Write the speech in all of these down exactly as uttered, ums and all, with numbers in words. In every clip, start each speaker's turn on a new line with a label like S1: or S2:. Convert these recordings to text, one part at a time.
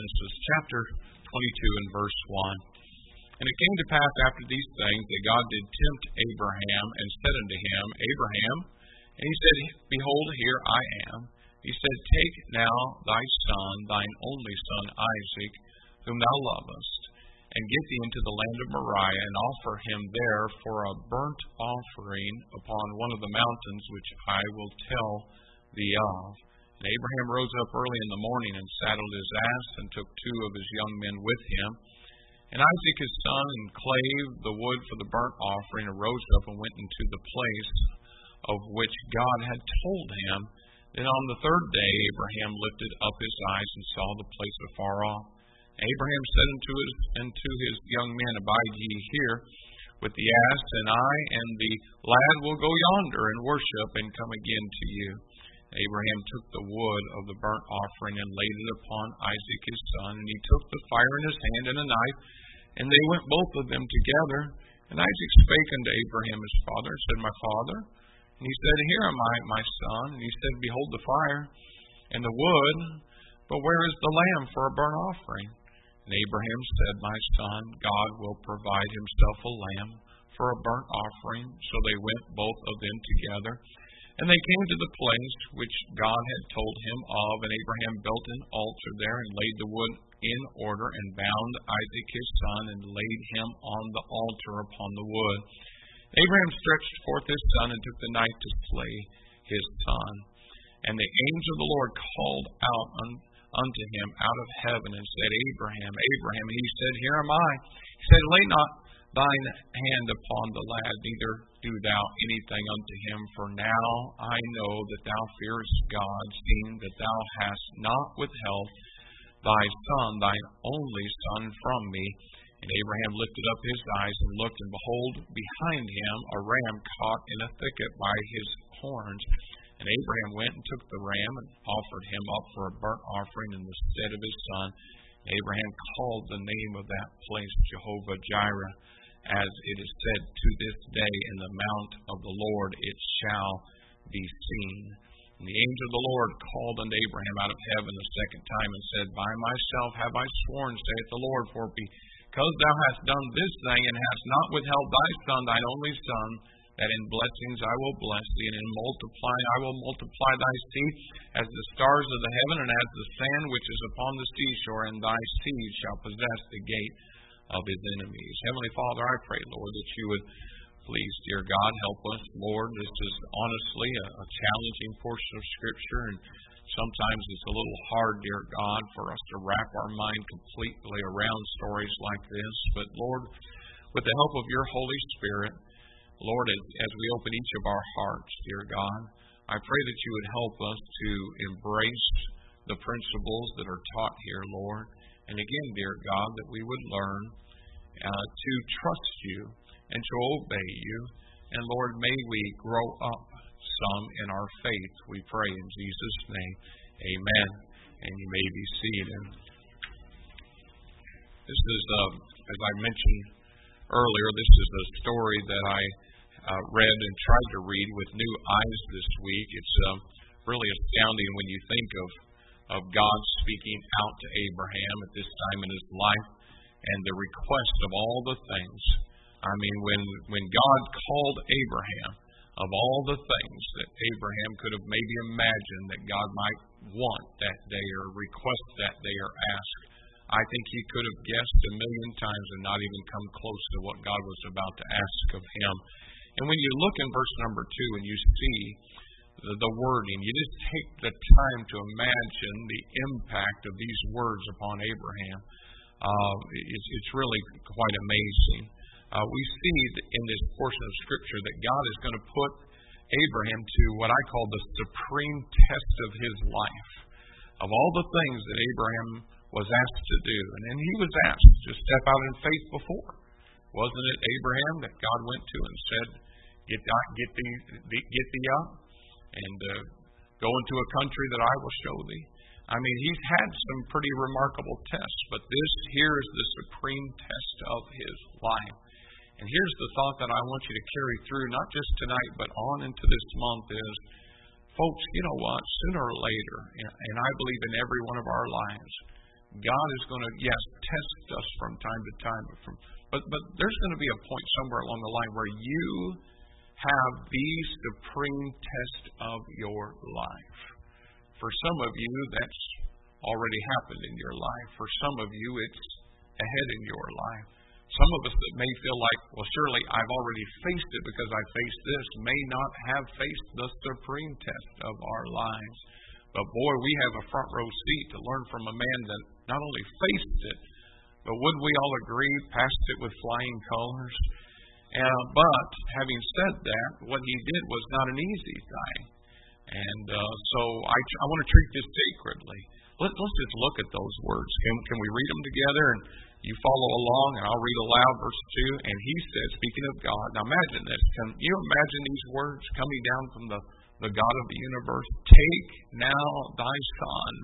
S1: Genesis chapter twenty-two and verse one. And it came to pass after these things that God did tempt Abraham and said unto him, Abraham, and he said, Behold, here I am. He said, Take now thy son, thine only son Isaac, whom thou lovest, and get thee into the land of Moriah, and offer him there for a burnt offering upon one of the mountains which I will tell thee of. And Abraham rose up early in the morning, and saddled his ass, and took two of his young men with him, and Isaac his son, and clave the wood for the burnt offering, and rose up and went into the place of which God had told him. Then on the third day Abraham lifted up his eyes and saw the place afar off. Abraham said unto his, unto his young men, Abide ye here with the ass, and I and the lad will go yonder and worship, and come again to you. Abraham took the wood of the burnt offering and laid it upon Isaac his son, and he took the fire in his hand and a knife, and they went both of them together. And Isaac spake unto Abraham his father, and said, My father. And he said, Here am I, my son. And he said, Behold the fire and the wood, but where is the lamb for a burnt offering? And Abraham said, My son, God will provide himself a lamb for a burnt offering. So they went both of them together. And they came to the place which God had told him of, and Abraham built an altar there, and laid the wood in order, and bound Isaac his son, and laid him on the altar upon the wood. Abraham stretched forth his son, and took the knife to slay his son. And the angel of the Lord called out un- unto him out of heaven, and said, Abraham, Abraham. And he said, Here am I. He said, Lay not thine hand upon the lad, neither do thou anything unto him, for now I know that thou fearest God, seeing that thou hast not withheld thy son, thine only son, from me. And Abraham lifted up his eyes and looked, and behold, behind him a ram caught in a thicket by his horns. And Abraham went and took the ram, and offered him up for a burnt offering in the stead of his son. And Abraham called the name of that place Jehovah Jireh, as it is said, To this day in the mount of the Lord it shall be seen. And the angel of the Lord called unto Abraham out of heaven the second time, and said, By myself have I sworn, saith the Lord, for because thou hast done this thing, and hast not withheld thy son, thine only son, that in blessings I will bless thee, and in multiplying I will multiply thy seed as the stars of the heaven, and as the sand which is upon the seashore, and thy seed shall possess the gate of his enemies. Heavenly Father, I pray, Lord, that you would please, dear God, help us, Lord. This is honestly a, a challenging portion of Scripture, and sometimes it's a little hard, dear God, for us to wrap our mind completely around stories like this. But, Lord, with the help of your Holy Spirit, Lord, as, as we open each of our hearts, dear God, I pray that you would help us to embrace the principles that are taught here, Lord. And again, dear God, that we would learn uh, to trust you and to obey you. And Lord, may we grow up some in our faith, we pray in Jesus' name. Amen. And you may be seated. This is, uh, as I mentioned earlier, this is a story that I uh, read and tried to read with new eyes this week. It's uh, really astounding when you think of of God speaking out to Abraham at this time in his life, and the request of all the things. I mean, when, when God called Abraham, of all the things that Abraham could have maybe imagined that God might want that day, or request that day, or ask, I think he could have guessed a million times and not even come close to what God was about to ask of him. And when you look in verse number two and you see the wording, you just take the time to imagine the impact of these words upon Abraham. Uh, it's, it's really quite amazing. Uh, we see in this portion of Scripture that God is going to put Abraham to what I call the supreme test of his life. Of all the things that Abraham was asked to do, and then he was asked to step out in faith before. Wasn't it Abraham that God went to and said, "Get get thee, get thee up, and uh, go into a country that I will show thee"? I mean, he's had some pretty remarkable tests, but this here is the supreme test of his life. And here's the thought that I want you to carry through, not just tonight, but on into this month is, folks, you know what? Sooner or later, and I believe in every one of our lives, God is going to, yes, test us from time to time, but, from, but, but there's going to be a point somewhere along the line where you have the supreme test of your life. For some of you, that's already happened in your life. For some of you, it's ahead in your life. Some of us that may feel like, well, surely I've already faced it because I faced this, may not have faced the supreme test of our lives. But boy, we have a front row seat to learn from a man that not only faced it, but would we all agree, passed it with flying colors? Uh, but having said that, what he did was not an easy thing. And uh, so I, I want to treat this sacredly. Let, let's just look at those words. Can, can we read them together? And you follow along, and I'll read aloud verse two. And he said, speaking of God, now imagine this. Can you imagine these words coming down from the, the God of the universe? Take now thy son,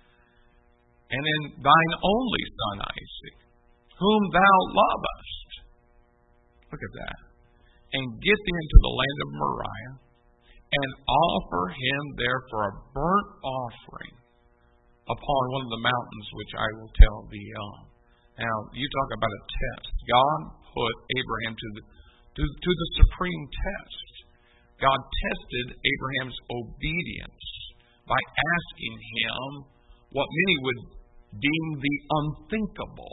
S1: and in thine only son Isaac, whom thou lovest. Look at that. And get thee into the land of Moriah, and offer him there for a burnt offering upon one of the mountains which I will tell thee of. Now, you talk about a test. God put Abraham to the, to, to the supreme test. God tested Abraham's obedience by asking him what many would deem the unthinkable.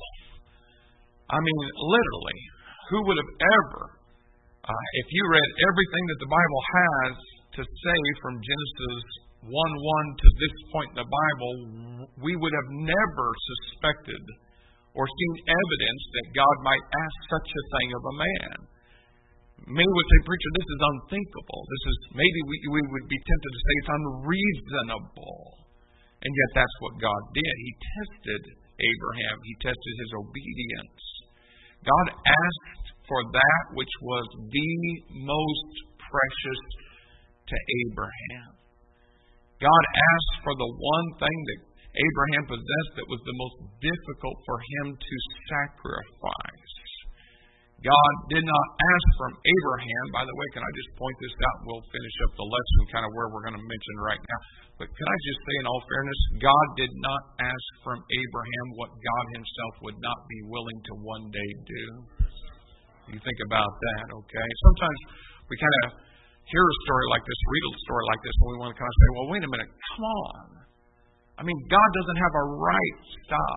S1: I mean, literally, who would have ever, uh, if you read everything that the Bible has to say from Genesis one one to this point in the Bible, we would have never suspected or seen evidence that God might ask such a thing of a man. Many would say, preacher, this is unthinkable. This is, maybe we, we would be tempted to say it's unreasonable. And yet that's what God did. He tested Abraham. He tested his obedience. God asked for that which was the most precious to Abraham. God asked for the one thing that Abraham possessed that was the most difficult for him to sacrifice. God did not ask from Abraham. By the way, can I just point this out and we'll finish up the lesson kind of where we're going to mention right now. But can I just say in all fairness, God did not ask from Abraham what God himself would not be willing to one day do. You think about that, okay? Sometimes we kind of hear a story like this, read a story like this, and we want to kind of say, well, wait a minute, come on. I mean, God doesn't have a right. Stop.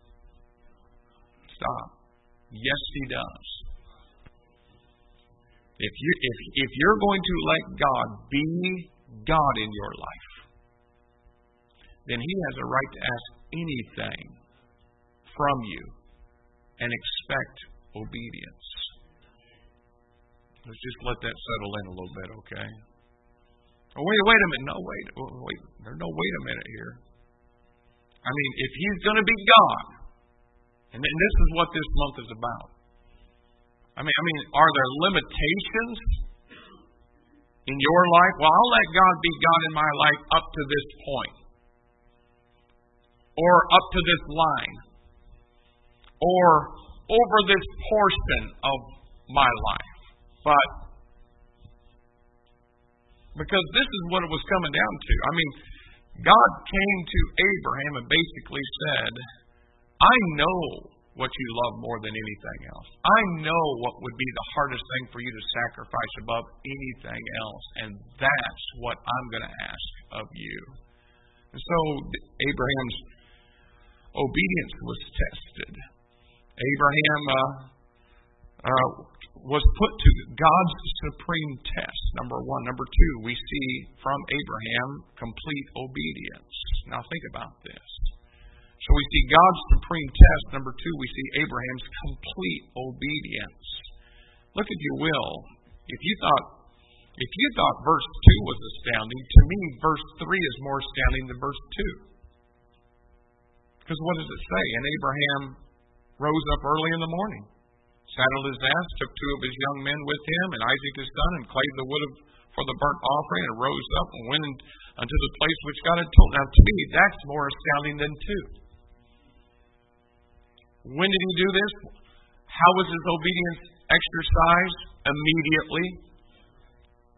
S1: Stop. Yes, he does. If you if if you're going to let God be God in your life, then he has a right to ask anything from you and expect obedience. Let's just let that settle in a little bit, okay? Oh, wait, wait a minute. No, wait. wait. There's no wait a minute here. I mean, if he's going to be God, and this is what this month is about. I mean, I mean, are there limitations in your life? Well, I'll let God be God in my life up to this point. Or up to this line. Or over this portion of my life. But, because this is what it was coming down to. I mean, God came to Abraham and basically said, I know what you love more than anything else. I know what would be the hardest thing for you to sacrifice above anything else. And that's what I'm going to ask of you. And so Abraham's obedience was tested. Abraham uh, uh, was put to God's supreme test, number one. Number two, we see from Abraham complete obedience. Now think about this. So we see God's supreme test. Number two, we see Abraham's complete obedience. Look, if you will, if you thought if you thought verse two was astounding, to me verse three is more astounding than verse two. Because what does it say? And Abraham rose up early in the morning, saddled his ass, took two of his young men with him, and Isaac his son, and clave the wood of, for the burnt offering, and rose up and went in, unto the place which God had told. Now, to me, that's more astounding than two. When did he do this? How was his obedience exercised? Immediately.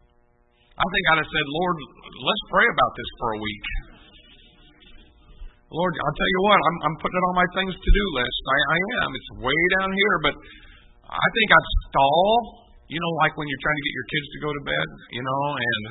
S1: I think I'd have said, Lord, let's pray about this for a week. Lord, I'll tell you what, I'm, I'm putting it on my things to do list. I, I am. It's way down here, but I think I'd stall. You know, like when you're trying to get your kids to go to bed, you know, and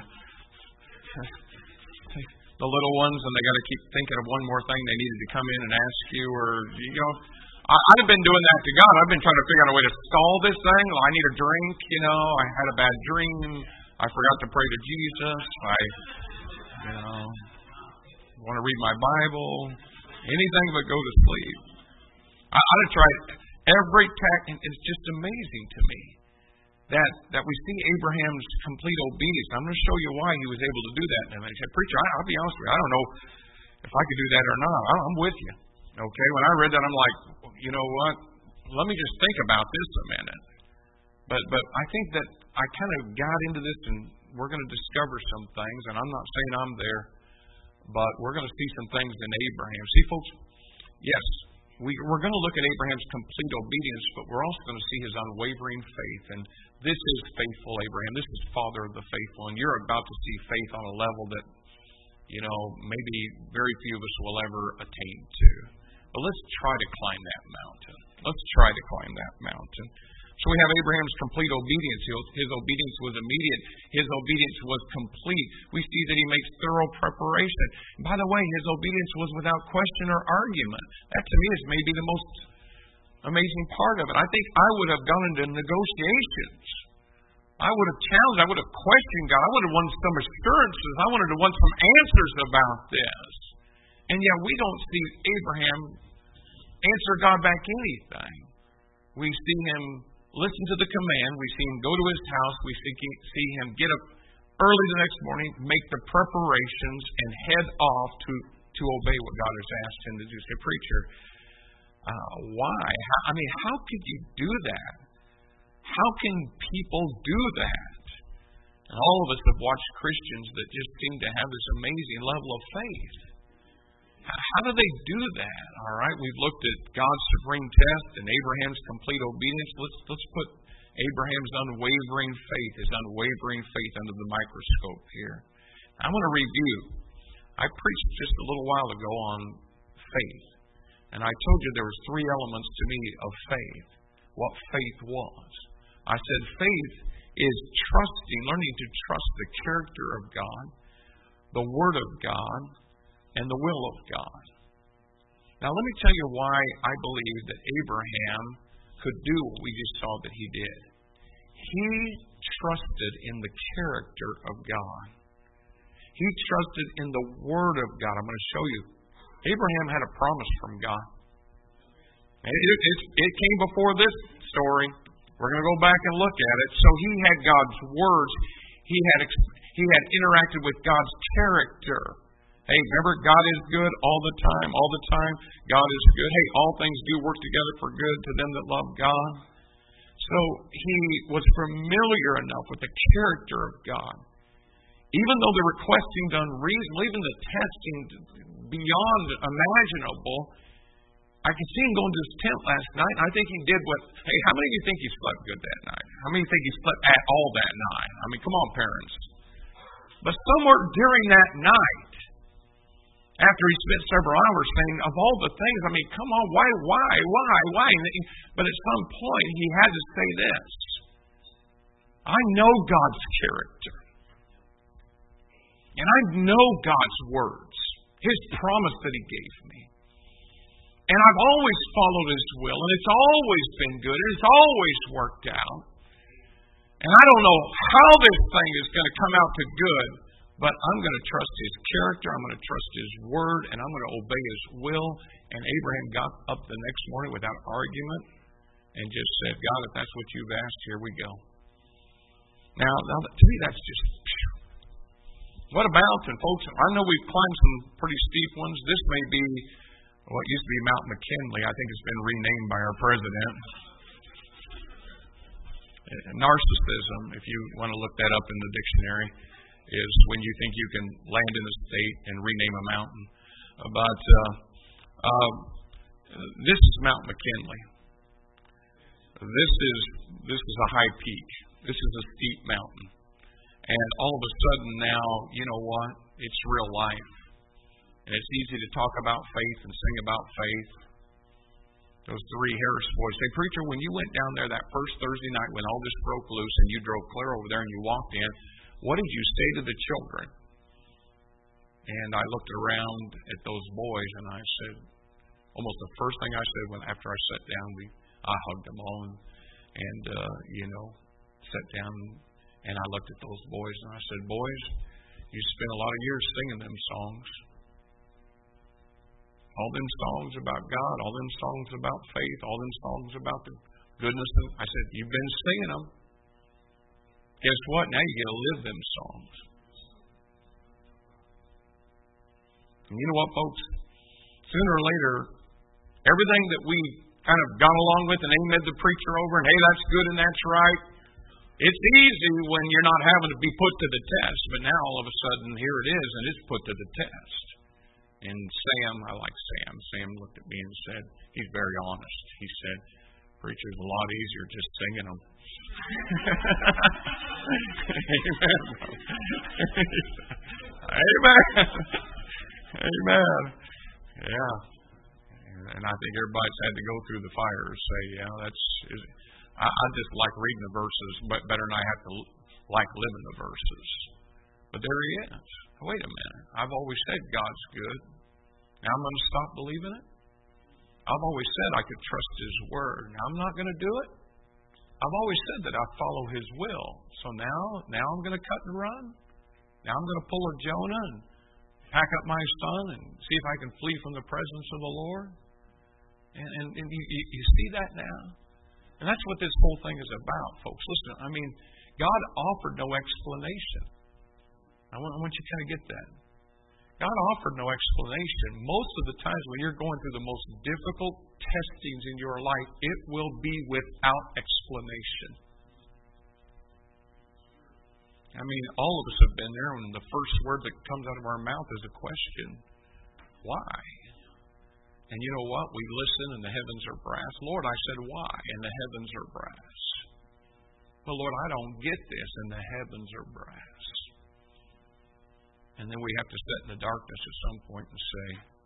S1: the little ones, and they got to keep thinking of one more thing they needed to come in and ask you, or, you know, I, I've been doing that to God. I've been trying to figure out a way to stall this thing. Well, I need a drink, you know, I had a bad dream. I forgot to pray to Jesus. I, you know, want to read my Bible. Anything but go to sleep. I, I'd have tried every tact, and it's just amazing to me that that we see Abraham's complete obedience. I'm going to show you why he was able to do that. And I said, Preacher, I, I'll be honest with you, I don't know if I could do that or not. I, I'm with you. Okay, when I read that, I'm like, you know what? Let me just think about this a minute. But but I think that I kind of got into this, and we're going to discover some things. And I'm not saying I'm there, but we're going to see some things in Abraham. See, folks, yes, we, we're going to look at Abraham's complete obedience, but we're also going to see his unwavering faith. And this is faithful Abraham. This is father of the faithful. And you're about to see faith on a level that, you know, maybe very few of us will ever attain to. But let's try to climb that mountain. Let's try to climb that mountain. So we have Abraham's complete obedience. His obedience was immediate. His obedience was complete. We see that he makes thorough preparation. And by the way, his obedience was without question or argument. That to me is maybe the most amazing part of it. I think I would have gone into negotiations. I would have challenged. I would have questioned God. I would have wanted some assurances. I wanted to want some answers about this. And yet we don't see Abraham answer God back anything. We see him listen to the command. We see him go to his house. We see, see him get up early the next morning, make the preparations, and head off to, to obey what God has asked him to do. Say, Preacher, uh, why? How, I mean, how could you do that? How can people do that? And all of us have watched Christians that just seem to have this amazing level of faith. How do they do that? All right, we've looked at God's supreme test and Abraham's complete obedience. Let's let's put Abraham's unwavering faith, his unwavering faith under the microscope here. I want to review. I preached just a little while ago on faith, and I told you there was three elements to me of faith. What faith was. I said faith is trusting, learning to trust the character of God, the Word of God, and the will of God. Now let me tell you why I believe that Abraham could do what we just saw that he did. He trusted in the character of God. He trusted in the Word of God. I'm going to show you. Abraham had a promise from God. And it, it, it came before this story. We're going to go back and look at it. So he had God's words. He had he had interacted with God's character. Hey, remember, God is good all the time, all the time. God is good. Hey, all things do work together for good to them that love God. So he was familiar enough with the character of God. Even though the request seemed unreasonable, even the test seemed beyond imaginable, I could see him going to his tent last night, and I think he did what... Hey, how many of you think he slept good that night? How many of you think he slept at all that night? I mean, come on, parents. But somewhere during that night, after he spent several hours saying, of all the things, I mean, come on, why, why, why, why? But at some point, he had to say this. I know God's character. And I know God's words. His promise that he gave me. And I've always followed his will. And it's always been good. And it's always worked out. And I don't know how this thing is going to come out to good. But I'm going to trust his character, I'm going to trust his word, and I'm going to obey his will. And Abraham got up the next morning without argument and just said, God, if that's what you've asked, here we go. Now, now to me, that's just... Phew. What a mountain, folks. I know we've climbed some pretty steep ones. This may be what used to be Mount McKinley. I think it's been renamed by our president. Narcissism, if you want to look that up in the dictionary, is when you think you can land in a state and rename a mountain. But uh, uh, this is Mount McKinley. This is this is a high peak. This is a steep mountain. And all of a sudden now, you know what? It's real life. And it's easy to talk about faith and sing about faith. Those three Harris boys say, Preacher, when you went down there that first Thursday night when all this broke loose and you drove clear over there and you walked in, what did you say to the children? And I looked around at those boys and I said, almost the first thing I said when after I sat down, we I hugged them all and, and uh, you know, sat down and I looked at those boys and I said, boys, you spent a lot of years singing them songs. All them songs about God, all them songs about faith, all them songs about the goodness of, I said, you've been singing them. Guess what? Now you get to live them songs. And you know what, folks? Sooner or later, everything that we kind of got along with and aimed the preacher over and, hey, that's good and that's right. It's easy when you're not having to be put to the test, but now all of a sudden here it is and it's put to the test. And Sam, I like Sam, Sam looked at me and said, he's very honest. He said, Preacher's a lot easier just singing them. Amen. Amen. Amen. Yeah. And I think everybody's had to go through the fire to say, yeah, that's, I, I just like reading the verses, but better than I have to like living the verses. But there he is. Wait a minute. I've always said God's good. Now I'm going to stop believing it? I've always said I could trust His Word. Now I'm not going to do it? I've always said that I follow His will. So now, now I'm going to cut and run? Now I'm going to pull a Jonah and pack up my son and see if I can flee from the presence of the Lord? And, and, and you, you, you see that now? And that's what this whole thing is about, folks. Listen, I mean, God offered no explanation. I want, I want you to kind of get that. God offered no explanation. Most of the times when you're going through the most difficult testings in your life, it will be without explanation. I mean, all of us have been there, and the first word that comes out of our mouth is a question. Why? And you know what? We listen, and the heavens are brass. Lord, I said, why? And the heavens are brass. Well, Lord, I don't get this, and the heavens are brass. And then we have to sit in the darkness at some point and say,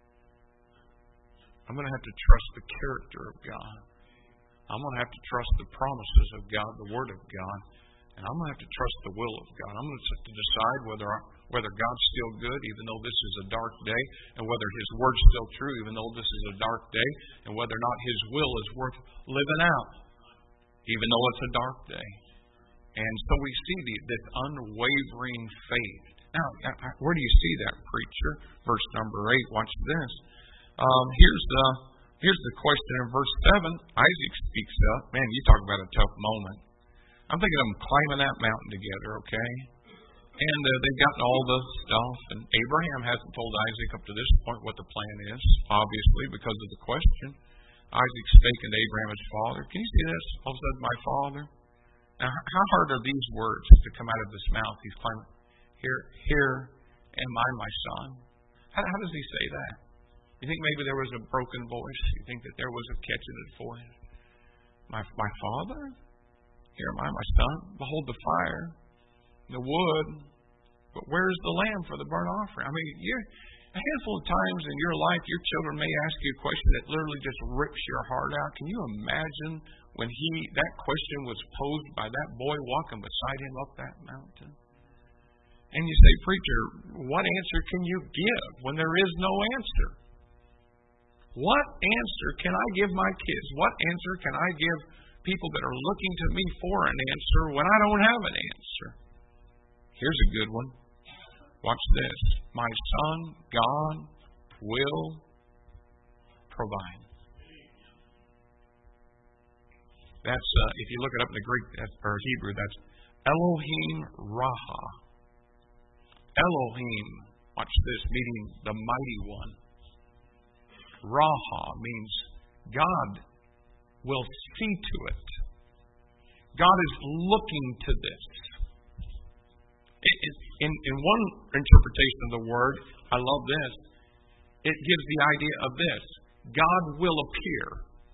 S1: I'm going to have to trust the character of God. I'm going to have to trust the promises of God, the Word of God. And I'm going to have to trust the will of God. I'm going to have to decide whether whether God's still good, even though this is a dark day, and whether His Word's still true, even though this is a dark day, and whether or not His will is worth living out, even though it's a dark day. And so we see the, this unwavering faith. Now, where do you see that, preacher? Verse number eight. Watch this. Um, here's the here's the question in verse seven. Isaac speaks up. Man, you talk about a tough moment. I'm thinking of them climbing that mountain together, okay? And uh, they've gotten all the stuff, and Abraham hasn't told Isaac up to this point what the plan is, obviously, because of the question. Isaac spake unto Abraham his father. Can you see this? All of a sudden, my father. Now, how hard are these words to come out of his mouth? He's climbing. Here, here am I, my son. How, how does he say that? You think maybe there was a broken voice? You think that there was a catching it for him? My, my father? Here am I, my son. Behold the fire, the wood, but where's the lamb for the burnt offering? I mean, you're, a handful of times in your life, your children may ask you a question that literally just rips your heart out. Can you imagine when he that question was posed by that boy walking beside him up that mountain? And you say, preacher, what answer can you give when there is no answer? What answer can I give my kids? What answer can I give people that are looking to me for an answer when I don't have an answer? Here's a good one. Watch this. My son, God, will provide. That's, uh, if you look it up in the Greek that's, or Hebrew, that's Elohim Raha. Elohim, watch this, meaning the mighty one. Raha means God will see to it. God is looking to this. In, in one interpretation of the word, I love this, it gives the idea of this. God will appear.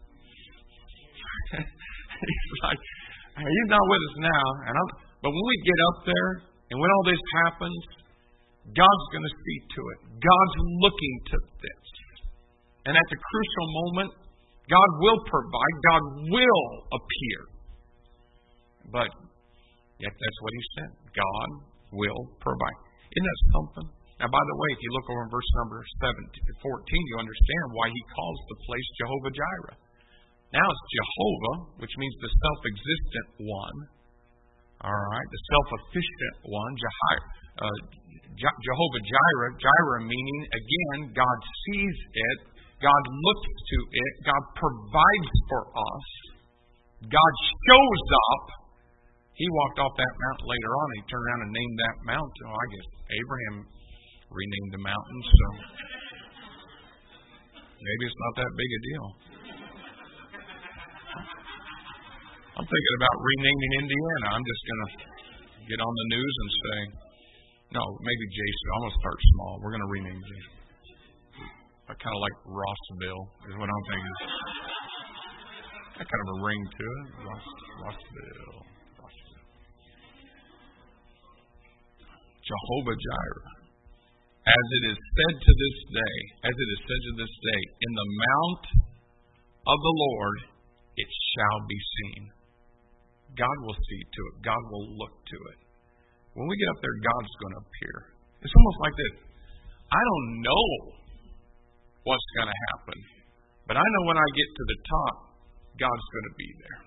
S1: He's like, He's not with us now, and I'm, but when we get up there, and when all this happens, God's going to see to it. God's looking to this. And at the crucial moment, God will provide. God will appear. But yet that's what He said. God will provide. Isn't that something? Now, by the way, if you look over in verse number seventeen, fourteen, you understand why He calls the place Jehovah Jireh. Now it's Jehovah, which means the self-existent one. All right, the self-efficient one, Jehi- uh, Je- Jehovah Jireh. Jireh meaning, again, God sees it, God looks to it, God provides for us, God shows up. He walked off that mountain later on, and He turned around and named that mountain. Oh, I guess Abraham renamed the mountain, so maybe it's not that big a deal. I'm thinking about renaming Indiana. I'm just going to get on the news and say, no, maybe Jason. I'm going to start small. We're going to rename Jason. I kind of like Rossville is what I'm thinking. Got kind of a ring to it. Ross, Rossville. Rossville. Jehovah Jireh. As it is said to this day, as it is said to this day, in the mount of the Lord it shall be seen. God will see to it. God will look to it. When we get up there, God's going to appear. It's almost like this. I don't know what's going to happen, but I know when I get to the top, God's going to be there.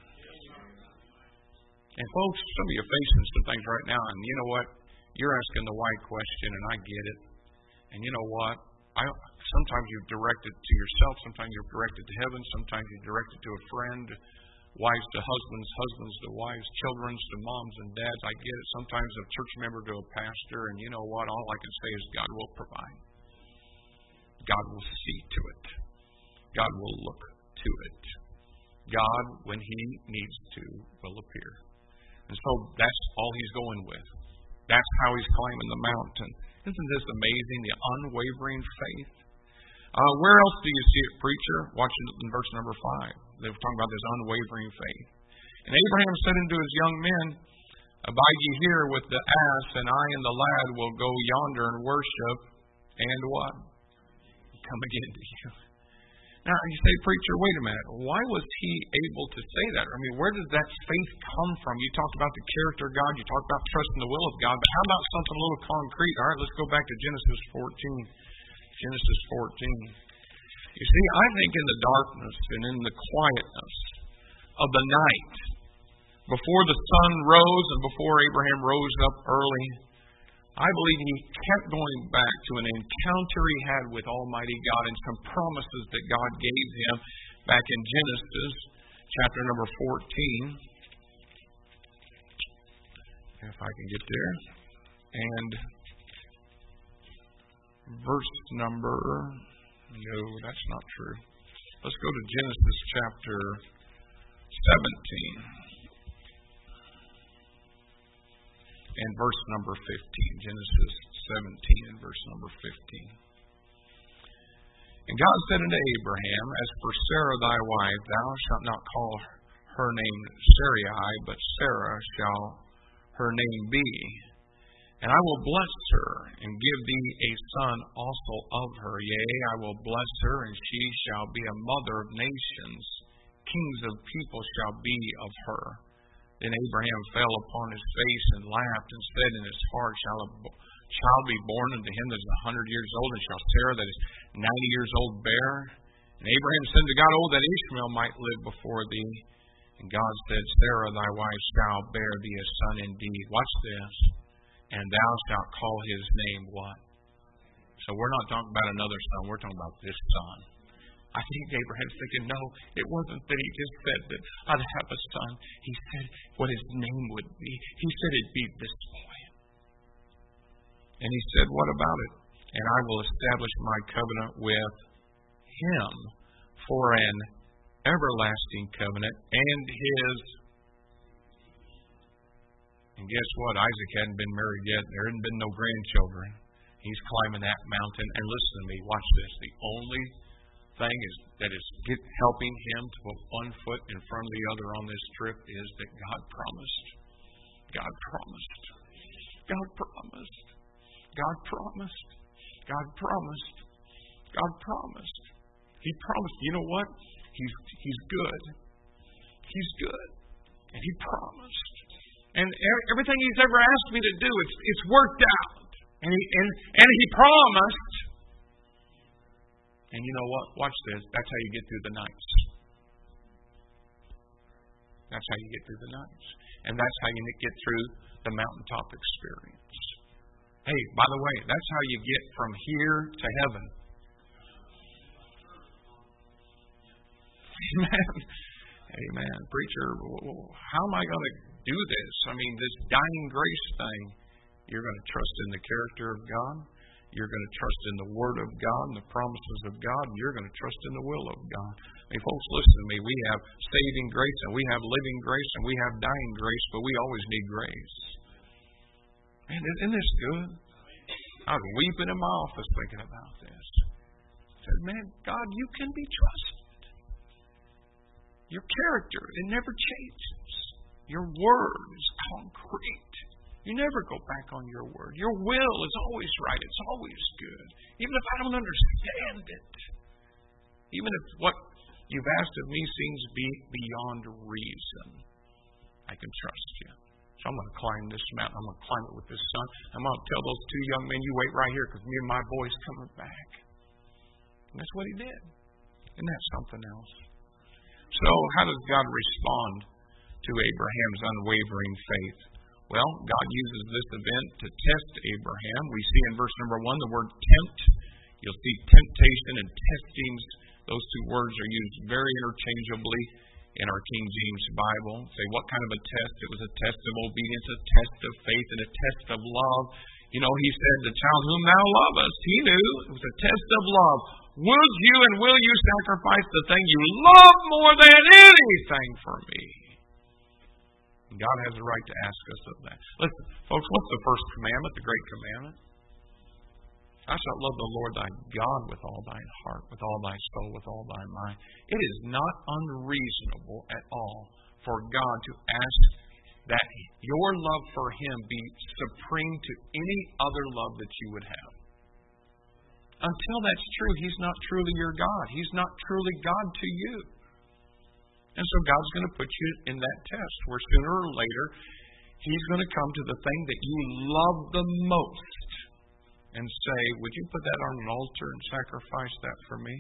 S1: And folks, some of you are facing some things right now, and you know what? You're asking the why question, and I get it. And you know what? I sometimes you've directed to yourself, sometimes you're directed to heaven, sometimes you're directed to a friend, wives to husbands, husbands to wives, children to moms and dads. I get it. Sometimes a church member to a pastor, and you know what? All I can say is God will provide. God will see to it. God will look to it. God, when He needs to, will appear. And so that's all He's going with. That's how He's climbing the mountain. Isn't this amazing, the unwavering faith? Uh, where else do you see it, preacher? Watch it in verse number five. They're talking about this unwavering faith. And Abraham said unto his young men, abide ye here with the ass, and I and the lad will go yonder and worship, and what? Come again to you. Now, you say, preacher, wait a minute. Why was he able to say that? I mean, where does that faith come from? You talked about the character of God. You talked about trusting the will of God. But how about something a little concrete? All right, let's go back to Genesis fourteen. Genesis fourteen. You see, I think in the darkness and in the quietness of the night, before the sun rose and before Abraham rose up early, I believe he kept going back to an encounter he had with Almighty God and some promises that God gave him back in Genesis chapter number fourteen. If I can get there. And verse number, no, that's not true. Let's go to Genesis chapter seventeen. And verse number fifteen. Genesis seventeen and verse number fifteen. And God said unto Abraham, as for Sarah thy wife, thou shalt not call her name Sarai, but Sarah shall her name be. And I will bless her, and give thee a son also of her. Yea, I will bless her, and she shall be a mother of nations. Kings of people shall be of her. Then Abraham fell upon his face and laughed, and said in his heart, shall a child be born unto him that is a hundred years old, and shall Sarah that is ninety years old bear? And Abraham said to God, oh, that Ishmael might live before thee. And God said, Sarah thy wife shall bear thee a son indeed. Watch this. And thou shalt call his name what? So we're not talking about another son, we're talking about this son. I think Abraham's thinking, no, it wasn't that he just said that I'd have a son. He said what his name would be. He said it'd be this boy. And he said, what about it? And I will establish my covenant with him for an everlasting covenant, and his... And guess what? Isaac hadn't been married yet. There hadn't been no grandchildren. He's climbing that mountain. And listen to me. Watch this. The only thing is that is get, helping him to put one foot in front of the other on this trip is that God promised. God promised. God promised. God promised. God promised. God promised. He promised. You know what? He's He's good. He's good. And He promised. And everything He's ever asked me to do, it's it's worked out. And He and, and He promised. And you know what? Watch this. That's how you get through the nights. That's how you get through the nights. And that's how you get through the mountaintop experience. Hey, by the way, that's how you get from here to heaven. Amen. Amen. Preacher, how am I going to do this? I mean, this dying grace thing. You're going to trust in the character of God. You're going to trust in the Word of God and the promises of God. And you're going to trust in the will of God. I mean, folks, listen to me. We have saving grace and we have living grace and we have dying grace, but we always need grace. Man, isn't this good? I was weeping in my office thinking about this. I said, man, God, you can be trusted. Your character, it never changes. Your word is concrete. You never go back on your word. Your will is always right. It's always good. Even if I don't understand it. Even if what you've asked of me seems to be beyond reason, I can trust you. So I'm going to climb this mountain. I'm going to climb it with this son. I'm going to tell those two young men, you wait right here because me and my boy's coming back. And that's what he did. Isn't that something else? So how does God respond to Abraham's unwavering faith? Well, God uses this event to test Abraham. We see in verse number one the word tempt. You'll see temptation and testings. Those two words are used very interchangeably in our King James Bible. Say, what kind of a test? It was a test of obedience, a test of faith, and a test of love. You know, he said, the child whom thou lovest, he knew it was a test of love. Will you and will you sacrifice the thing you love more than anything for me? And God has a right to ask us of that. Listen, folks, what's the first commandment, the great commandment? Thou shalt love the Lord thy God with all thine heart, with all thy soul, with all thy mind. It is not unreasonable at all for God to ask that your love for Him be supreme to any other love that you would have. Until that's true, He's not truly your God. He's not truly God to you. And so God's going to put you in that test where sooner or later He's going to come to the thing that you love the most and say, would you put that on an altar and sacrifice that for me?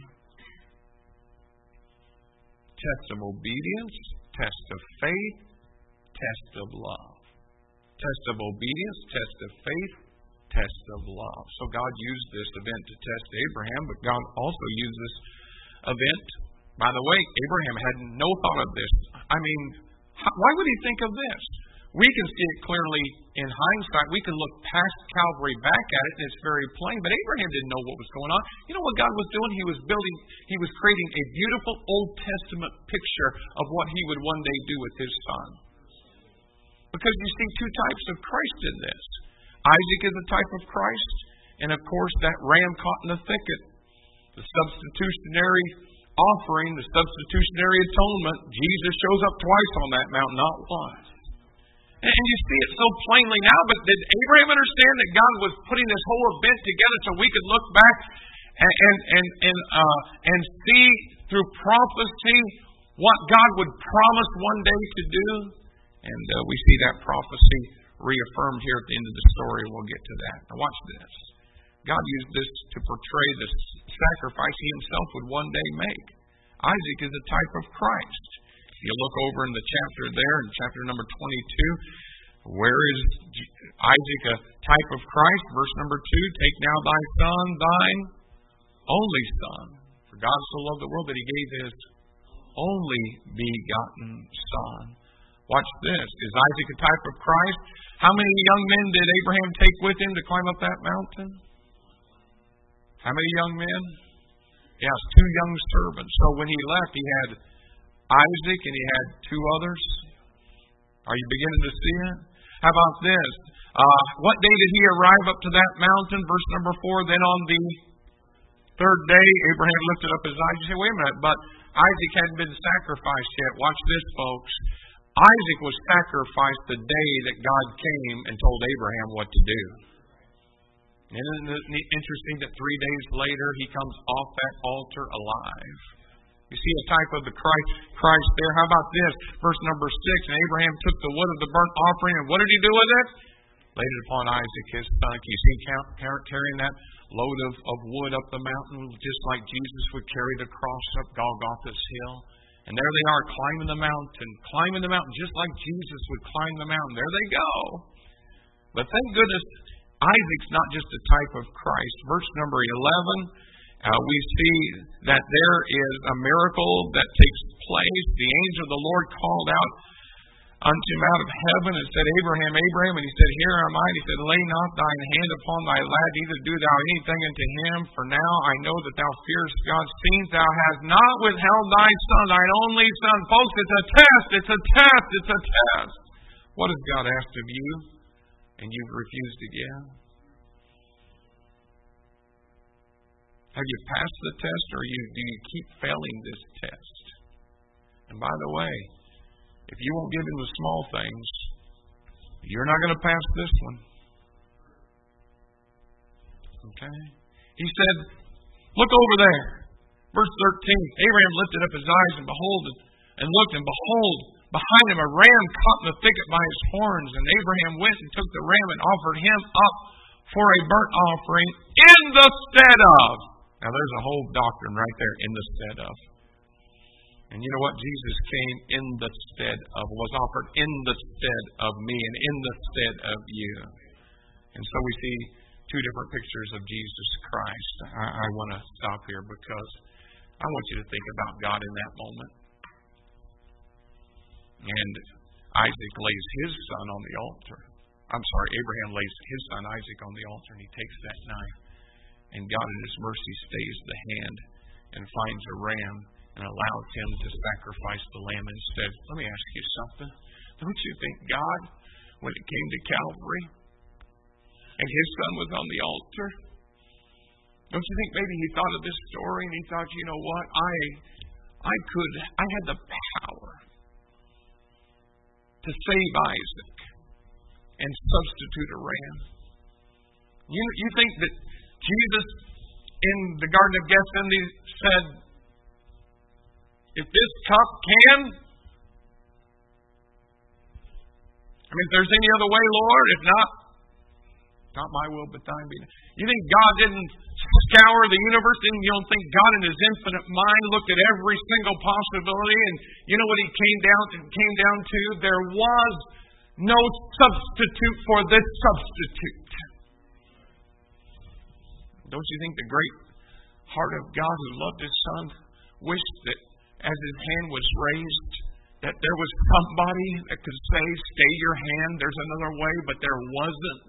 S1: Test of obedience, test of faith, test of love. Test of obedience, test of faith, test of love. So God used this event to test Abraham, but God also used this event. By the way, Abraham had no thought of this. I mean, why would he think of this? We can see it clearly in hindsight. We can look past Calvary back at it, and it's very plain. But Abraham didn't know what was going on. You know what God was doing? He was building, he was creating a beautiful Old Testament picture of what he would one day do with his son. Because you see two types of Christ in this. Isaac is a type of Christ, and of course that ram caught in the thicket. The substitutionary offering, the substitutionary atonement. Jesus shows up twice on that mountain, not once. And you see it so plainly now, but did Abraham understand that God was putting this whole event together so we could look back and and and and, uh, and see through prophecy what God would promise one day to do? And uh, we see that prophecy reaffirmed here at the end of the story. We'll get to that. Now watch this. God used this to portray the sacrifice He Himself would one day make. Isaac is a type of Christ. You look over in the chapter there, in chapter number twenty-two, where is Isaac a type of Christ? Verse number two, take now thy son, thine only son. For God so loved the world that He gave His only begotten son. Watch this. Is Isaac a type of Christ? How many young men did Abraham take with him to climb up that mountain? How many young men? Yes, two young servants. So when he left, he had Isaac and he had two others. Are you beginning to see it? How about this? Uh, what day did he arrive up to that mountain? Verse number four. Then on the third day, Abraham lifted up his eyes. You say, wait a minute, but Isaac hadn't been sacrificed yet. Watch this, folks. Isaac was sacrificed the day that God came and told Abraham what to do. And isn't it interesting that three days later he comes off that altar alive? You see a type of the Christ, Christ there. How about this? Verse number six. And Abraham took the wood of the burnt offering, and what did he do with it? Laid it upon Isaac, his son. Can you see him carrying that load of, of wood up the mountain, just like Jesus would carry the cross up Golgotha's hill? And there they are, climbing the mountain, climbing the mountain, just like Jesus would climb the mountain. There they go. But thank goodness, Isaac's not just a type of Christ. Verse number eleven, uh, we see that there is a miracle that takes place. The angel of the Lord called out unto him out of heaven and said, Abraham, Abraham. And he said, Here am I. And he said, Lay not thine hand upon thy lad, neither do thou anything unto him. For now I know that thou fearest God, seeing thou hast not withheld thy son, thine only son. Folks, it's a test. It's a test. It's a test. What has God asked of you? And you've refused again? Have you passed the test, or you, do you keep failing this test? And by the way, if you won't give in the small things, you're not going to pass this one. Okay? He said, Look over there. Verse thirteen. Abraham lifted up his eyes and behold, and looked, and behold, behind him a ram caught in the thicket by his horns. And Abraham went and took the ram and offered him up for a burnt offering in the stead of. Now there's a whole doctrine right there, in the stead of. And you know what? Jesus came in the stead of, was offered in the stead of me and in the stead of you. And so we see two different pictures of Jesus Christ. I, I want to stop here because I want you to think about God in that moment. And Isaac lays his son on the altar. I'm sorry, Abraham lays his son Isaac on the altar, and he takes that knife. And God in His mercy stays the hand and finds a ram and allows him to sacrifice the lamb instead. Let me ask you something. Don't you think God, when it came to Calvary, and His son was on the altar, don't you think maybe He thought of this story and He thought, you know what, I I could, I had the power to save Isaac and substitute a ram. You, you think that Jesus in the Garden of Gethsemane said, if this cup can, I mean, if there's any other way, Lord, if not, not my will, but thine be done. You think God didn't scour the universe? And you don't think God in His infinite mind looked at every single possibility? And you know what He came down to? Came down to? There was no substitute for this substitute. Don't you think the great heart of God who loved His Son wished that as His hand was raised, that there was somebody that could say, stay your hand, there's another way, but there wasn't.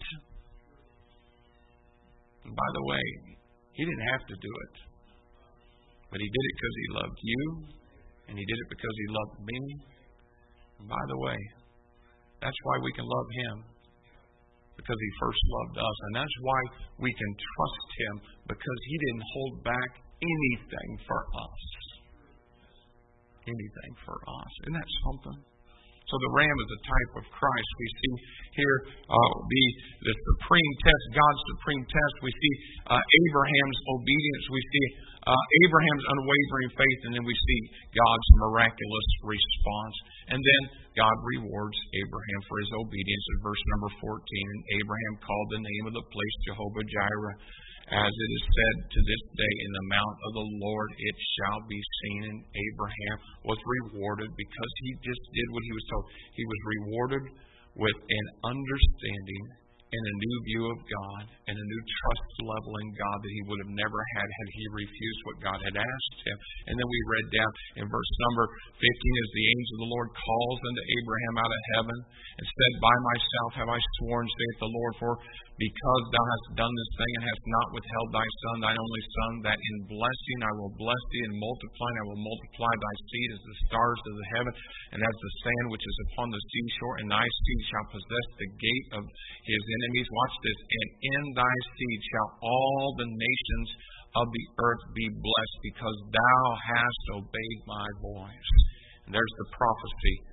S1: And by the way, He didn't have to do it. But He did it because He loved you, and He did it because He loved me. And by the way, that's why we can love Him. Because He first loved us. And that's why we can trust Him, because He didn't hold back anything for us. Anything for us. Isn't that something? So the ram is a type of Christ. We see here uh, the, the supreme test, God's supreme test. We see uh, Abraham's obedience. We see uh, Abraham's unwavering faith. And then we see God's miraculous response. And then God rewards Abraham for his obedience in verse number fourteen. And Abraham called the name of the place Jehovah Jireh, as it is said to this day, in the mount of the Lord it shall be seen. And Abraham was rewarded because he just did what he was told. He was rewarded with an understanding and a new view of God and a new trust level in God that he would have never had had he refused what God had asked him. And then we read down in verse number fifteen, as the angel of the Lord calls unto Abraham out of heaven and said, By myself have I sworn, saith the Lord, for because thou hast done this thing and hast not withheld thy son, thine only son, that in blessing I will bless thee, and multiplying I will multiply thy seed as the stars of the heaven, and as the sand which is upon the seashore, and thy seed shall possess the gate of his enemies. Watch this. And in thy seed shall all the nations of the earth be blessed, because thou hast obeyed my voice. And there's the prophecy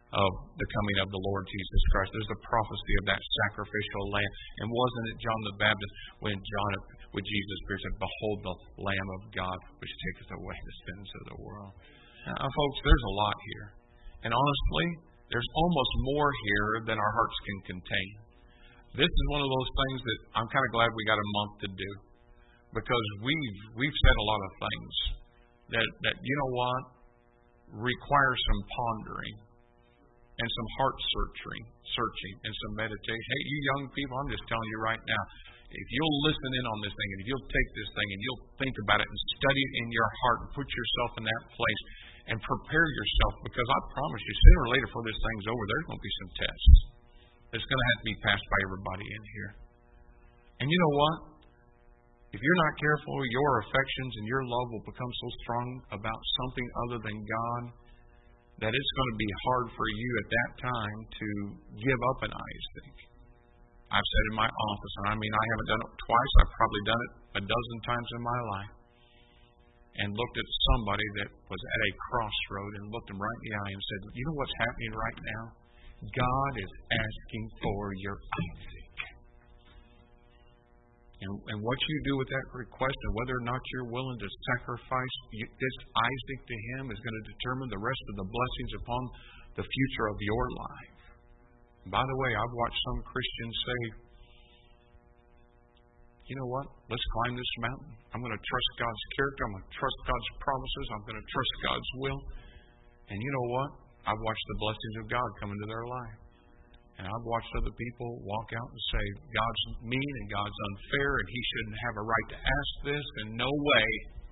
S1: of the coming of the Lord Jesus Christ. There's a prophecy of that sacrificial lamb. And wasn't it John the Baptist when John, when Jesus appeared, said, "Behold the Lamb of God, which taketh away the sins of the world." Now, folks, there's a lot here. And honestly, there's almost more here than our hearts can contain. This is one of those things that I'm kind of glad we got a month to do. Because we've we've said a lot of things that, that you know what, require some pondering and some heart searching, searching and some meditation. Hey, you young people, I'm just telling you right now, if you'll listen in on this thing, and if you'll take this thing and you'll think about it and study it in your heart and put yourself in that place and prepare yourself, because I promise you, sooner or later before this thing's over, there's going to be some tests. It's going to have to be passed by everybody in here. And you know what? If you're not careful, your affections and your love will become so strong about something other than God that it's going to be hard for you at that time to give up an eye stick. I've said in my office, and I mean, I haven't done it twice, I've probably done it a dozen times in my life, and looked at somebody that was at a crossroad and looked them right in the eye and said, "You know what's happening right now? God is asking for your Isaac." And, and what you do with that request and whether or not you're willing to sacrifice this Isaac to Him is going to determine the rest of the blessings upon the future of your life. And by the way, I've watched some Christians say, "You know what? Let's climb this mountain. I'm going to trust God's character. I'm going to trust God's promises. I'm going to trust God's will." And you know what? I've watched the blessings of God come into their life. And I've watched other people walk out and say, "God's mean and God's unfair and He shouldn't have a right to ask this, and no way."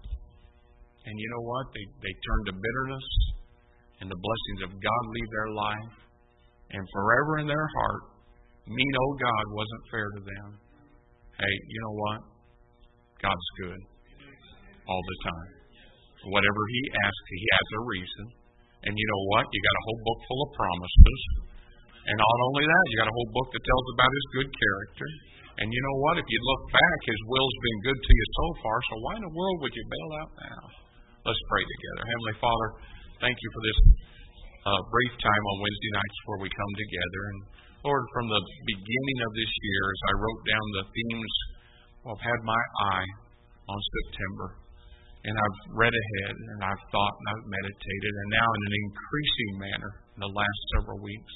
S1: And you know what? They, they turn to bitterness, and the blessings of God leave their life. And forever in their heart, mean old God wasn't fair to them. Hey, you know what? God's good all the time. Whatever He asks, He has a reason. And you know what? You got a whole book full of promises. And not only that, you got a whole book that tells about His good character. And you know what? If you look back, His will's been good to you so far, so why in the world would you bail out now? Let's pray together. Heavenly Father, thank You for this uh, brief time on Wednesday nights where we come together. And Lord, from the beginning of this year, as I wrote down the themes, well, I've had my eye on September. And I've read ahead, and I've thought, and I've meditated, and now in an increasing manner in the last several weeks.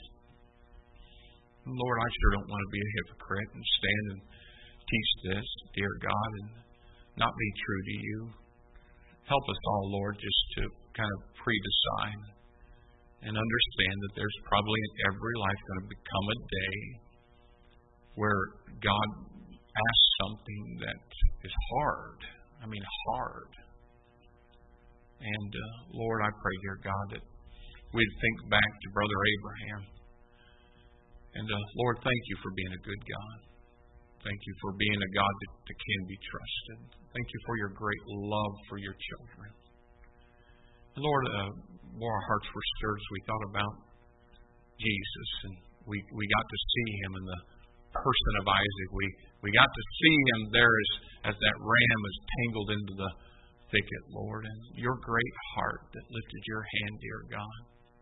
S1: Lord, I sure don't want to be a hypocrite and stand and teach this, dear God, and not be true to You. Help us all, Lord, just to kind of pre-decide and understand that there's probably in every life going to become a day where God asks something that is hard. I mean, hard. And, uh, Lord, I pray, dear God, that we'd think back to Brother Abraham. And, uh, Lord, thank You for being a good God. Thank You for being a God that, that can be trusted. Thank You for Your great love for Your children. And Lord, uh, more our hearts were stirred as we thought about Jesus. And we, we got to see Him in the person of Isaac. We, we got to see Him there as, as that ram is tangled into the thicket, Lord. And Your great heart that lifted Your hand, dear God.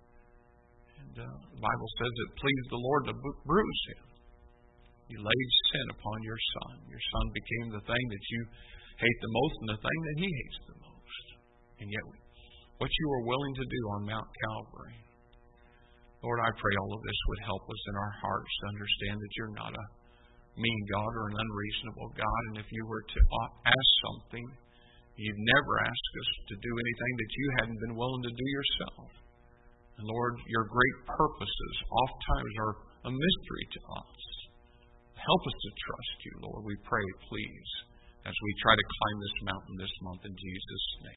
S1: And uh, the Bible says it pleased the Lord to bruise Him. You laid sin upon Your Son. Your Son became the thing that You hate the most and the thing that He hates the most. And yet, what You were willing to do on Mount Calvary. Lord, I pray all of this would help us in our hearts to understand that You're not a mean God or an unreasonable God. And if You were to ask something, You'd never ask us to do anything that You hadn't been willing to do Yourself. And Lord, Your great purposes oftentimes are a mystery to us. Help us to trust You, Lord. We pray, please, as we try to climb this mountain this month in Jesus' name.